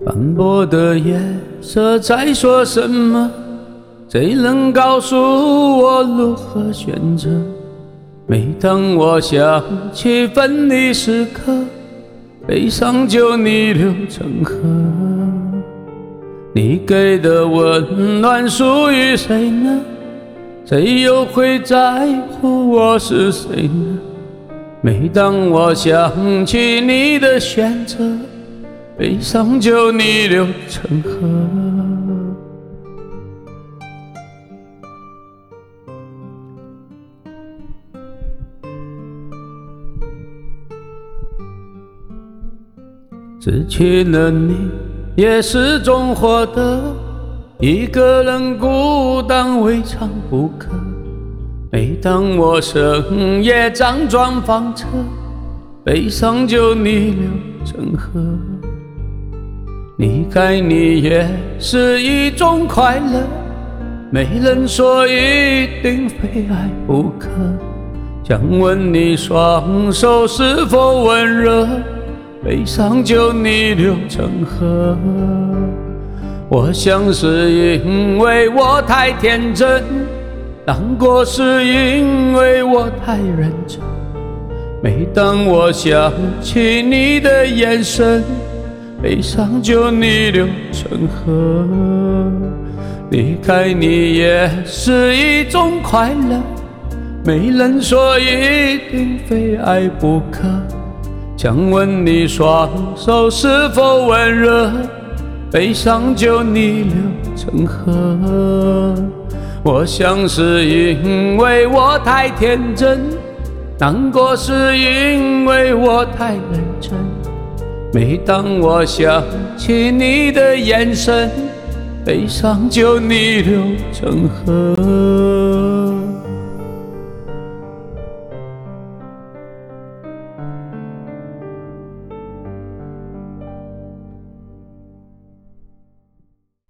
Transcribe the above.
斑驳的夜色在说什么？谁能告诉我如何选择？每当我想起分离时刻，悲伤就逆流成河。你给的温暖属于谁呢？谁又会在乎我是谁呢？每当我想起你的选择，悲伤就逆流成河。失去了你，也始终活得一个人孤单未尝不可。每当我深夜辗转反侧，悲伤就逆流成河。离开你也是一种快乐，没人说一定非爱不可。想问你双手是否温热，悲伤就逆流成河。我想是因为我太天真，难过是因为我太认真。每当我想起你的眼神，悲伤就逆流成河。离开你也是一种快乐，没人说一定非爱不可。想问你双手是否温热，悲伤就逆流成河。我想是因为我太天真，难过是因为我太认真。每当我想起你的眼神，悲伤就逆流成河。